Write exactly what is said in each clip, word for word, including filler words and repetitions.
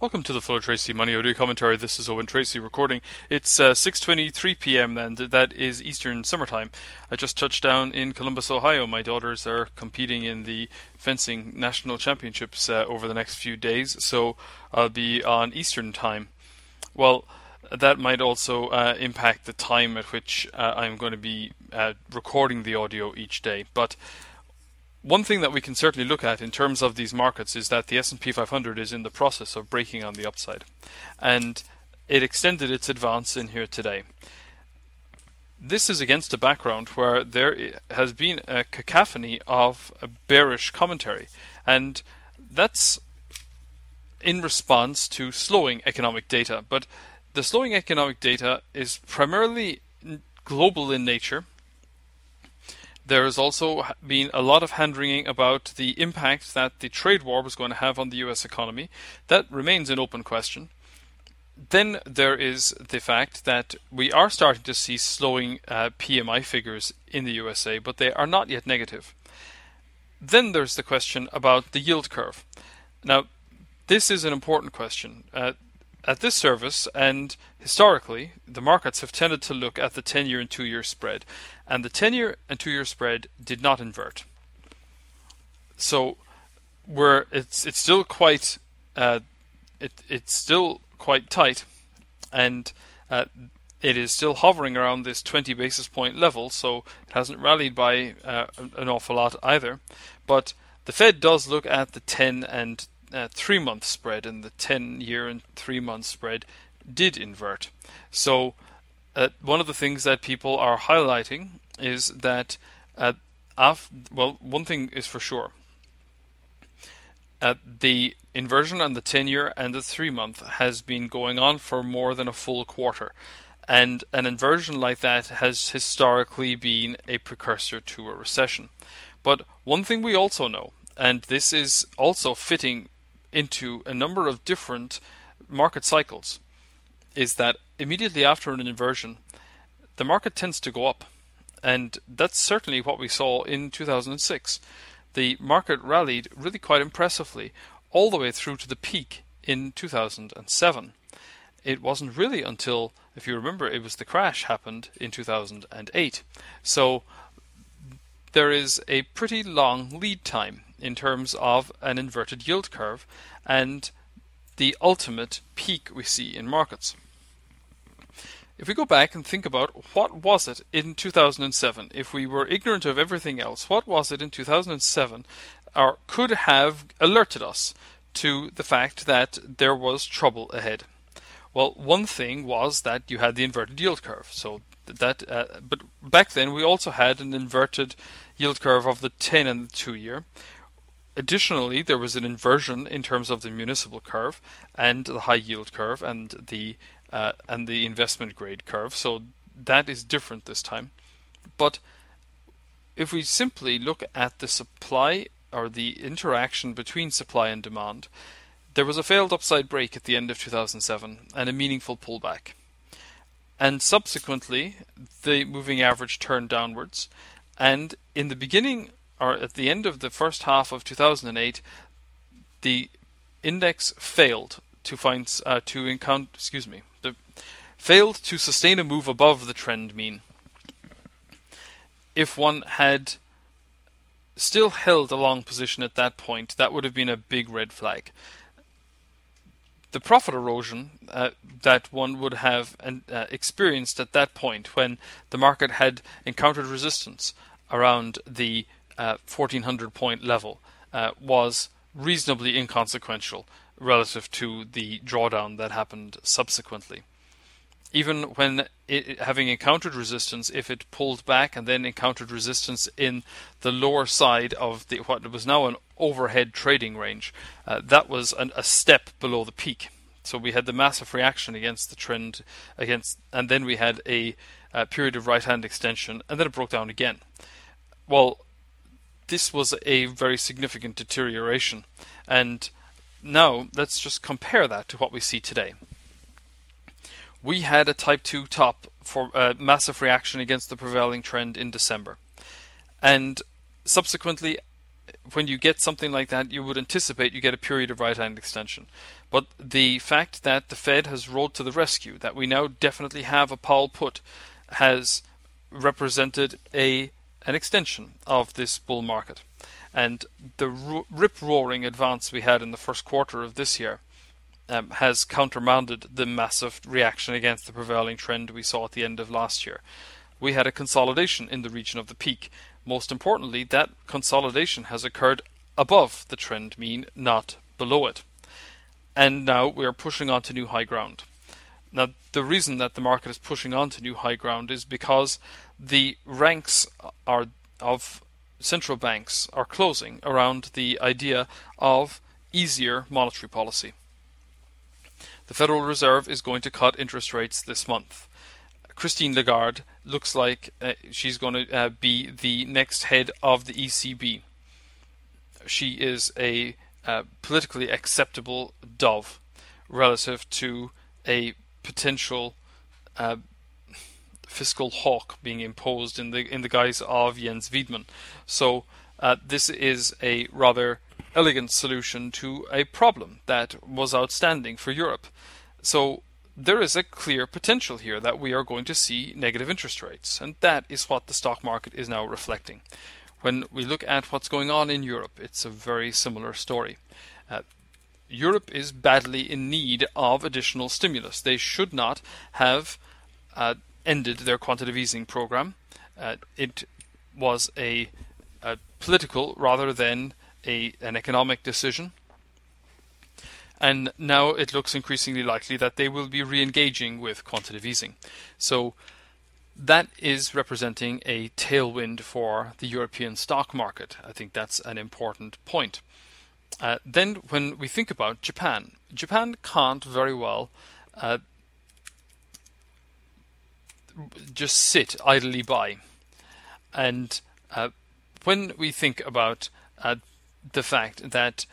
Welcome to the Fuller Tracy Money Audio Commentary. This is Owen Tracy recording. It's uh, six twenty-three p.m. and that is Eastern Summertime. I just touched down in Columbus, Ohio. My daughters are competing in the fencing national championships uh, over the next few days, so I'll be on Eastern Time. Well, that might also uh, impact the time at which uh, I'm going to be uh, recording the audio each day, but one thing that we can certainly look at in terms of these markets is that the S and P five hundred is in the process of breaking on the upside, and it extended its advance in here today. This is against a background where there has been a cacophony of a bearish commentary, and that's in response to slowing economic data. But the slowing economic data is primarily global in nature. There has also been a lot of hand-wringing about the impact that the trade war was going to have on the U S economy. That remains an open question. Then there is the fact that we are starting to see slowing uh, P M I figures in the U S A, but they are not yet negative. Then there's the question about the yield curve. Now, this is an important question. Uh, At this service, and historically, the markets have tended to look at the ten-year and two-year spread, and the ten-year and two-year spread did not invert. So, we're it's it's still quite uh, it it's still quite tight, and uh, it is still hovering around this twenty basis point level. So it hasn't rallied by uh, an awful lot either. But the Fed does look at the ten and Uh, three-month spread, and the ten-year and three-month spread did invert. So uh, one of the things that people are highlighting is that, uh, af- well, one thing is for sure. Uh, the inversion on the ten-year and the three-month has been going on for more than a full quarter. And an inversion like that has historically been a precursor to a recession. But one thing we also know, and this is also fitting into a number of different market cycles, is that immediately after an inversion, the market tends to go up. And that's certainly what we saw in two thousand six. The market rallied really quite impressively all the way through to the peak in two thousand seven. It wasn't really until, if you remember, it was the crash happened in two thousand eight. So there is a pretty long lead time in terms of an inverted yield curve and the ultimate peak we see in markets. If we go back and think about what was it in two thousand seven, if we were ignorant of everything else, what was it in two thousand seven or could have alerted us to the fact that there was trouble ahead? Well, one thing was that you had the inverted yield curve. So that, uh, but back then we also had an inverted yield curve of the ten and the two-year. Additionally, there was an inversion in terms of the municipal curve and the high yield curve and the uh, and the investment grade curve. So that is different this time. But if we simply look at the supply or the interaction between supply and demand, there was a failed upside break at the end of two thousand seven and a meaningful pullback. And subsequently, the moving average turned downwards. And in the beginning, or at the end of the first half of two thousand eight, the index failed to find uh, to encounter. Excuse me, the, failed to sustain a move above the trend mean. If one had still held a long position at that point, that would have been a big red flag. The profit erosion uh, that one would have uh, experienced at that point, when the market had encountered resistance around the uh, fourteen hundred point level, uh, was reasonably inconsequential relative to the drawdown that happened subsequently. Even when it, having encountered resistance, if it pulled back and then encountered resistance in the lower side of the what was now an overhead trading range, uh, that was an, a step below the peak. So we had the massive reaction against the trend, against, and then we had a, a period of right-hand extension, and then it broke down again. Well, this was a very significant deterioration, and now let's just compare that to what we see today. We had a type two top for a massive reaction against the prevailing trend in December, and subsequently when you get something like that, you would anticipate you get a period of right-hand extension. But the fact that the Fed has rolled to the rescue, that we now definitely have a Powell put, has represented a an extension of this bull market. And the ro- rip-roaring advance we had in the first quarter of this year um, has countermanded the massive reaction against the prevailing trend we saw at the end of last year. We had a consolidation in the region of the peak. Most importantly, that consolidation has occurred above the trend mean, not below it. And now we are pushing on to new high ground. Now, the reason that the market is pushing on to new high ground is because the ranks are of central banks are closing around the idea of easier monetary policy. The Federal Reserve is going to cut interest rates this month. Christine Lagarde looks like uh, she's going to uh, be the next head of the E C B. She is a uh, politically acceptable dove relative to a potential uh, fiscal hawk being imposed in the in the guise of Jens Wiedmann. So uh, this is a rather elegant solution to a problem that was outstanding for Europe. So there is a clear potential here that we are going to see negative interest rates, and that is what the stock market is now reflecting. When we look at what's going on in Europe, it's a very similar story. Uh, Europe is badly in need of additional stimulus. They should not have uh, ended their quantitative easing program. Uh, it was a, a political rather than a an economic decision. And now it looks increasingly likely that they will be re-engaging with quantitative easing. So that is representing a tailwind for the European stock market. I think that's an important point. Uh, then when we think about Japan, Japan can't very well uh, just sit idly by. And uh, when we think about uh, the fact that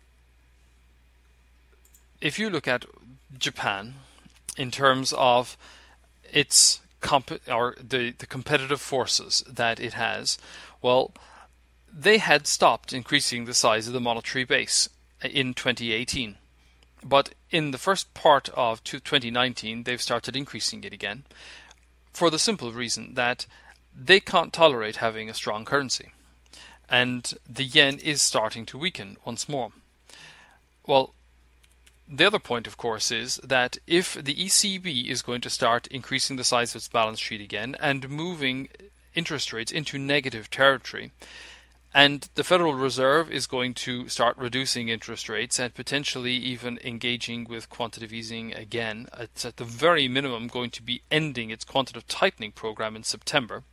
if you look at Japan in terms of its comp- or the, the competitive forces that it has, well, they had stopped increasing the size of the monetary base in twenty eighteen. But in the first part of twenty nineteen, they've started increasing it again for the simple reason that they can't tolerate having a strong currency. And the yen is starting to weaken once more. Well, the other point, of course, is that if the E C B is going to start increasing the size of its balance sheet again and moving interest rates into negative territory, and the Federal Reserve is going to start reducing interest rates and potentially even engaging with quantitative easing again, it's at the very minimum going to be ending its quantitative tightening program in September,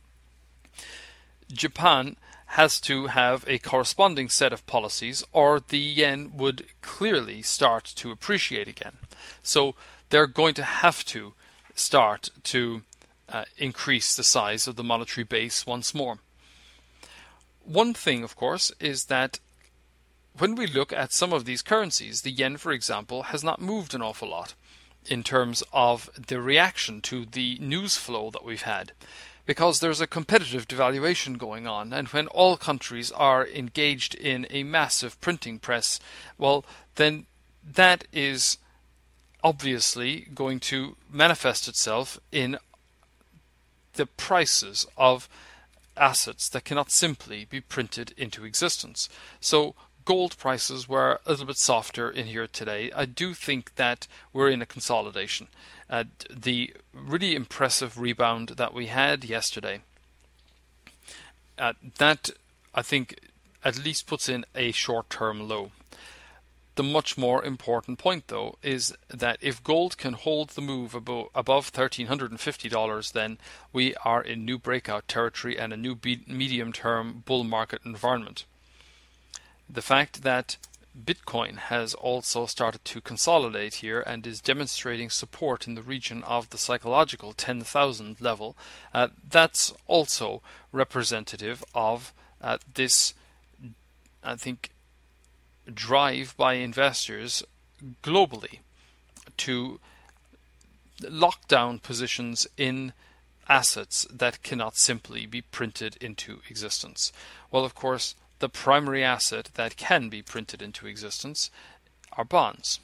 Japan has to have a corresponding set of policies or the yen would clearly start to appreciate again. So they're going to have to start to uh, increase the size of the monetary base once more. One thing, of course, is that when we look at some of these currencies, the yen, for example, has not moved an awful lot in terms of the reaction to the news flow that we've had. Because there's a competitive devaluation going on, and when all countries are engaged in a massive printing press, well, then that is obviously going to manifest itself in the prices of assets that cannot simply be printed into existence. So gold prices were a little bit softer in here today. I do think that we're in a consolidation. Uh, the really impressive rebound that we had yesterday, uh, that I think at least puts in a short-term low. The much more important point, though, is that if gold can hold the move above, above one thousand three hundred fifty dollars, then we are in new breakout territory and a new be- medium-term bull market environment. The fact that Bitcoin has also started to consolidate here and is demonstrating support in the region of the psychological ten thousand level, uh, that's also representative of uh, this, I think, drive by investors globally to lock down positions in assets that cannot simply be printed into existence. Well, of course, the primary asset that can be printed into existence are bonds.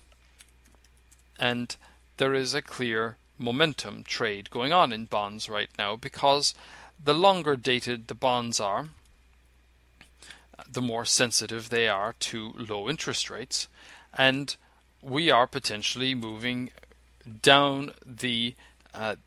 And there is a clear momentum trade going on in bonds right now, because the longer dated the bonds are, the more sensitive they are to low interest rates, and we are potentially moving down the uh,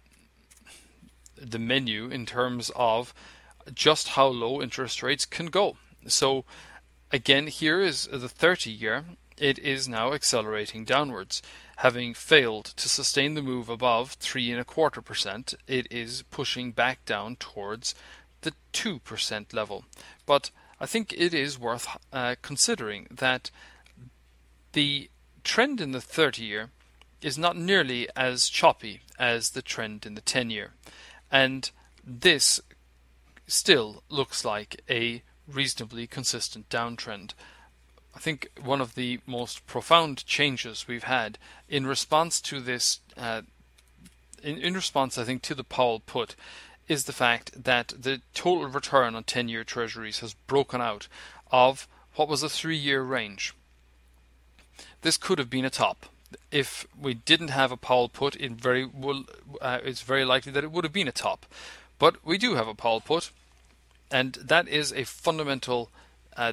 the menu in terms of just how low interest rates can go. So again, here is the thirty year. It is now accelerating downwards. Having failed to sustain the move above three and a quarter percent, it is pushing back down towards the two percent level. But I think it is worth uh, considering that the trend in the thirty year is not nearly as choppy as the trend in the ten year. And this still looks like a reasonably consistent downtrend. I think one of the most profound changes we've had in response to this, uh, in, in response, I think, to the Powell put, is the fact that the total return on ten-year treasuries has broken out of what was a three-year range. This could have been a top. If we didn't have a Powell put, it very well, uh, it's very likely that it would have been a top. But we do have a Powell put, and that is a fundamental uh,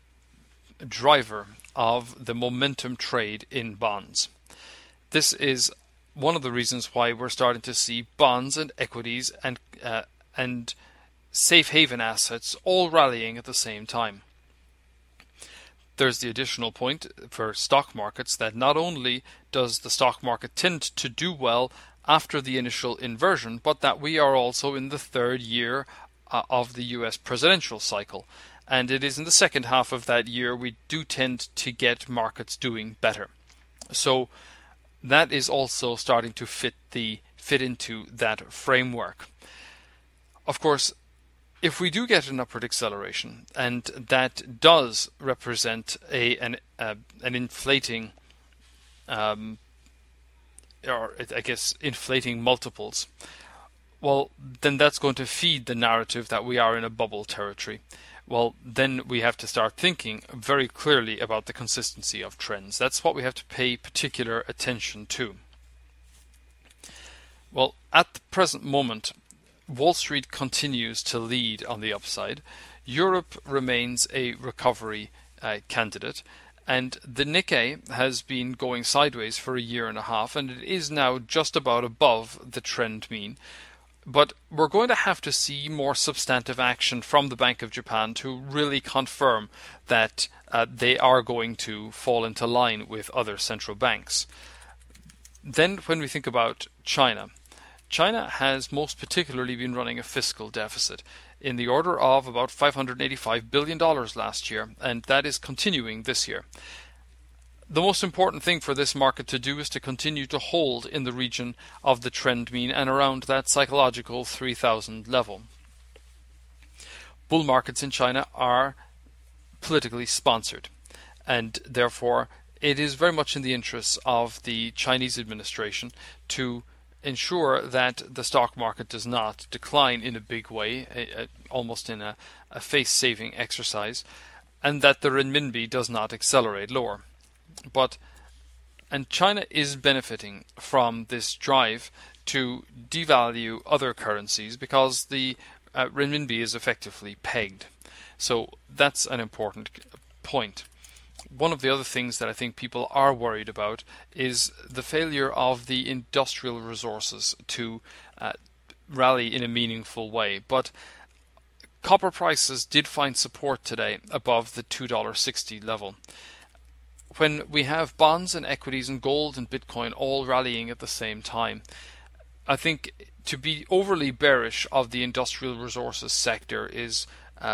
driver of the momentum trade in bonds. This is one of the reasons why we're starting to see bonds and equities and uh, and safe haven assets all rallying at the same time. There's the additional point for stock markets that not only does the stock market tend to do well after the initial inversion, but that we are also in the third year uh, of the U S presidential cycle. And it is in the second half of that year we do tend to get markets doing better. So that is also starting to fit the fit into that framework. Of course, if we do get an upward acceleration, and that does represent a an uh, an inflating, um, or I guess inflating multiples, well, then that's going to feed the narrative that we are in a bubble territory. Well, then we have to start thinking very clearly about the consistency of trends. That's what we have to pay particular attention to. Well, at the present moment, Wall Street continues to lead on the upside. Europe remains a recovery uh, candidate, and the Nikkei has been going sideways for a year and a half, and it is now just about above the trend mean. But we're going to have to see more substantive action from the Bank of Japan to really confirm that uh, they are going to fall into line with other central banks. Then when we think about China, China has most particularly been running a fiscal deficit in the order of about five hundred eighty-five billion dollars last year, and that is continuing this year. The most important thing for this market to do is to continue to hold in the region of the trend mean and around that psychological three thousand level. Bull markets in China are politically sponsored, and therefore it is very much in the interests of the Chinese administration to ensure that the stock market does not decline in a big way, a, a, almost in a, a face-saving exercise, and that the renminbi does not accelerate lower. But and China is benefiting from this drive to devalue other currencies because the uh, renminbi is effectively pegged. So that's an important point. One of the other things that I think people are worried about is the failure of the industrial resources to uh, rally in a meaningful way. But copper prices did find support today above the two dollars sixty level. When we have bonds and equities and gold and Bitcoin all rallying at the same time, I think to be overly bearish of the industrial resources sector is uh,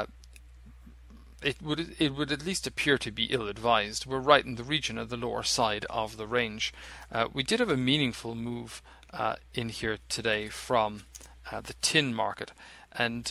it would it would at least appear to be ill-advised. We're right in the region of the lower side of the range. Uh, we did have a meaningful move uh, in here today from uh, the tin market, and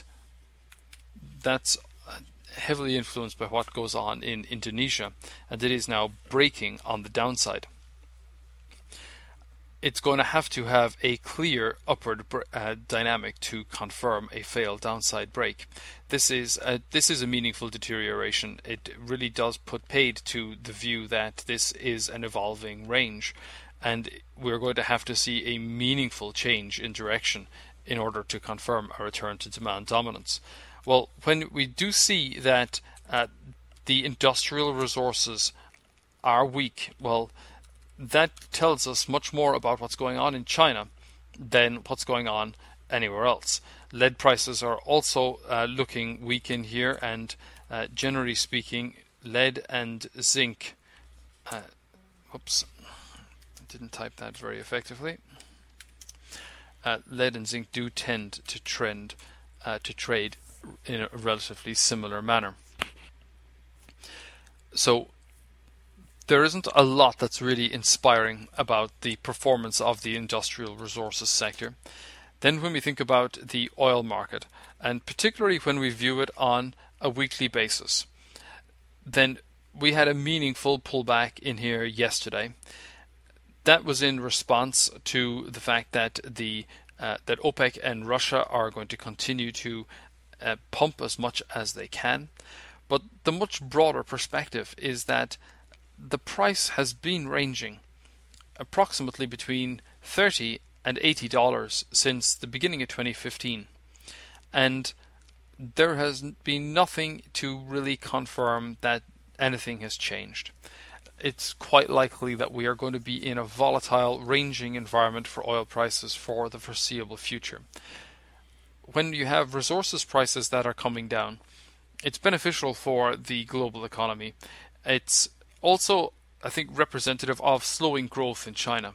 that's heavily influenced by what goes on in Indonesia, and it is now breaking on the downside. it's going to have to have a clear upward uh, dynamic to confirm a failed downside break. This is a, this is a meaningful deterioration. It really does put paid to the view that this is an evolving range, and we're going to have to see a meaningful change in direction in order to confirm a return to demand dominance. Well, when we do see that uh, the industrial resources are weak, well, that tells us much more about what's going on in China than what's going on anywhere else. Lead prices are also uh, looking weak in here, and uh, generally speaking, lead and zinc. Uh, whoops, I didn't type that very effectively. Uh, lead and zinc do tend to trend uh, to trade in a relatively similar manner. So there isn't a lot that's really inspiring about the performance of the industrial resources sector. Then when we think about the oil market, and particularly when we view it on a weekly basis, then we had a meaningful pullback in here yesterday. That was in response to the fact that the uh, that OPEC and Russia are going to continue to uh, pump as much as they can. But the much broader perspective is that the price has been ranging approximately between thirty and eighty dollars since the beginning of twenty fifteen, and there has been nothing to really confirm that anything has changed. It's quite likely that we are going to be in a volatile, ranging environment for oil prices for the foreseeable future. When you have resources prices that are coming down, it's beneficial for the global economy. It's also, I think, representative of slowing growth in China.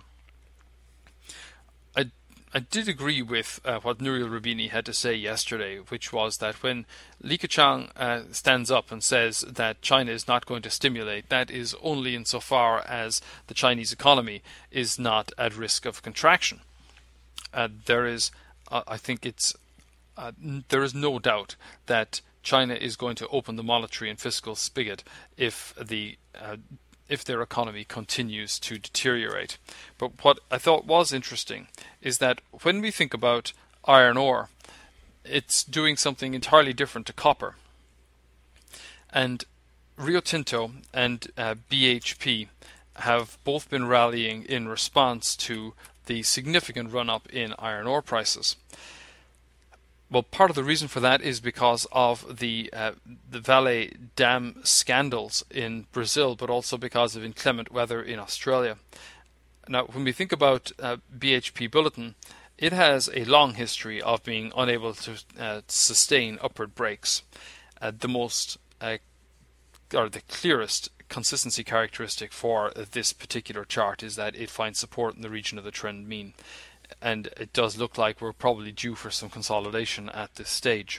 I, I did agree with uh, what Nouriel Roubini had to say yesterday, which was that when Li Keqiang uh, stands up and says that China is not going to stimulate, that is only insofar as the Chinese economy is not at risk of contraction. Uh, there is, uh, I think it's, uh, there is no doubt that China is going to open the monetary and fiscal spigot if the uh, if their economy continues to deteriorate. But what I thought was interesting is that when we think about iron ore, it's doing something entirely different to copper. And Rio Tinto and uh, B H P have both been rallying in response to the significant run-up in iron ore prices. Well, part of the reason for that is because of the uh, the Vale Dam scandals in Brazil, but also because of inclement weather in Australia. Now, when we think about uh, B H P Billiton, it has a long history of being unable to uh, sustain upward breaks. Uh, the most, uh, or the clearest consistency characteristic for this particular chart is that it finds support in the region of the trend mean. And it does look like we're probably due for some consolidation at this stage.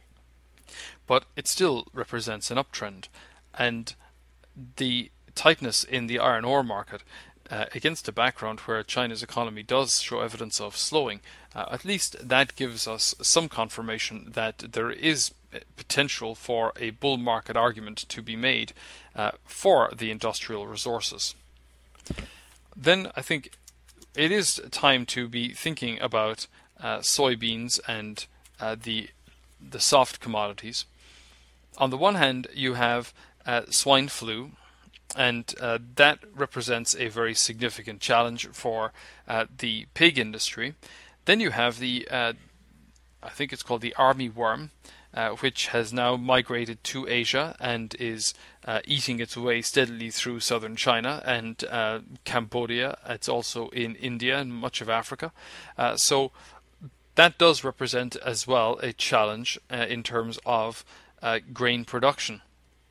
But it still represents an uptrend, and the tightness in the iron ore market, uh, against a background where China's economy does show evidence of slowing, uh, at least that gives us some confirmation that there is potential for a bull market argument to be made uh, for the industrial resources. Then I think it is time to be thinking about uh, soybeans and uh, the the soft commodities. On the one hand, you have uh, swine flu, and uh, that represents a very significant challenge for uh, the pig industry. Then you have the, uh, I think it's called the army worm, uh, which has now migrated to Asia and is uh, eating its way steadily through southern China and uh, Cambodia. It's also in India and much of Africa. Uh, so that does represent as well a challenge uh, in terms of uh, grain production.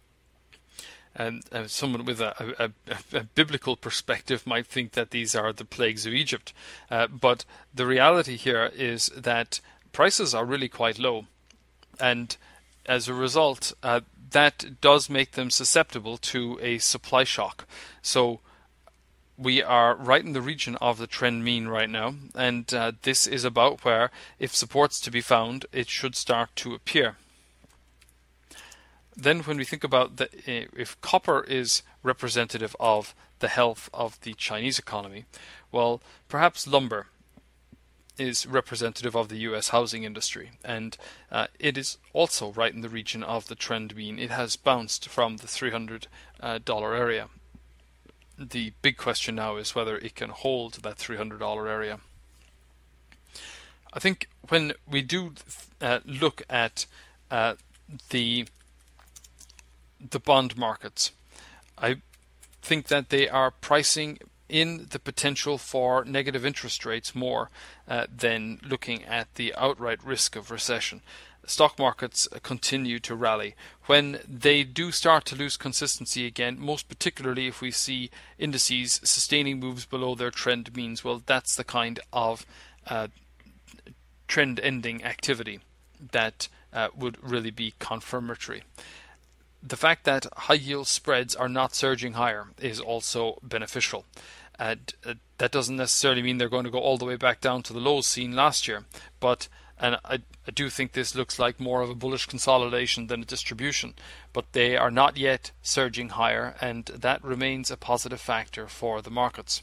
And uh, someone with a, a, a, a biblical perspective might think that these are the plagues of Egypt. Uh, but the reality here is that prices are really quite low. And as a result, uh, that does make them susceptible to a supply shock. So we are right in the region of the trend mean right now. And uh, this is about where, if support's to be found, it should start to appear. Then when we think about the, if copper is representative of the health of the Chinese economy, well, perhaps lumber is representative of the U S housing industry, and uh, it is also right in the region of the trend mean. It has bounced from the three hundred dollars uh, area. The big question now is whether it can hold that three hundred dollars area. I think when we do uh, look at uh, the the bond markets, I think that they are pricing in the potential for negative interest rates more uh, than looking at the outright risk of recession. Stock markets continue to rally. When they do start to lose consistency again, most particularly if we see indices sustaining moves below their trend means, well, that's the kind of uh, trend-ending activity that uh, would really be confirmatory. The fact that high-yield spreads are not surging higher is also beneficial. And uh, that doesn't necessarily mean they're going to go all the way back down to the lows seen last year, but and I, I do think this looks like more of a bullish consolidation than a distribution, but they are not yet surging higher, and that remains a positive factor for the markets.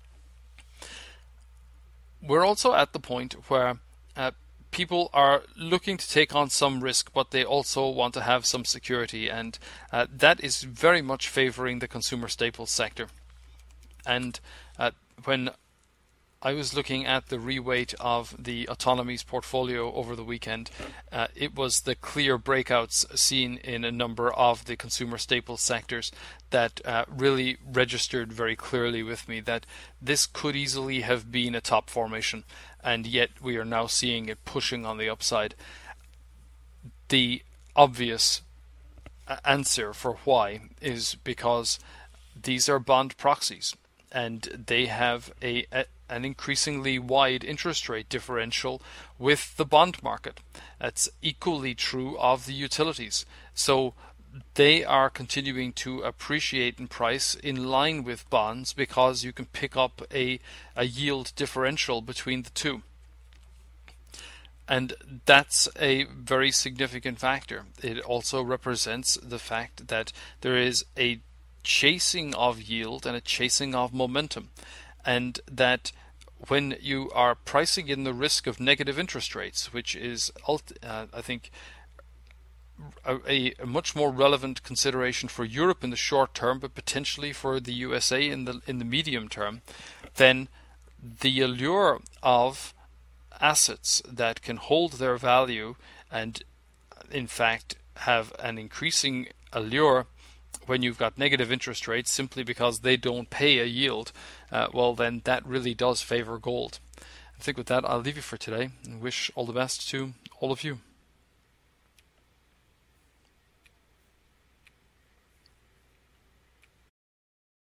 We're also at the point where uh, people are looking to take on some risk, but they also want to have some security, and uh, that is very much favoring the consumer staples sector. And uh, when I was looking at the reweight of the autonomies portfolio over the weekend, uh, it was the clear breakouts seen in a number of the consumer staples sectors that uh, really registered very clearly with me that this could easily have been a top formation, and yet we are now seeing it pushing on the upside. The obvious answer for why is because these are bond proxies, and they have a, a an increasingly wide interest rate differential with the bond market. That's equally true of the utilities. So they are continuing to appreciate in price in line with bonds because you can pick up a, a yield differential between the two. And that's a very significant factor. It also represents the fact that there is a chasing of yield and a chasing of momentum, and that when you are pricing in the risk of negative interest rates, which is uh, I think a, a much more relevant consideration for Europe in the short term, but potentially for the U S A in the in the medium term, then the allure of assets that can hold their value and in fact have an increasing allure when you've got negative interest rates simply because they don't pay a yield, uh, well then that really does favor gold. I think with that I'll leave you for today and wish all the best to all of you.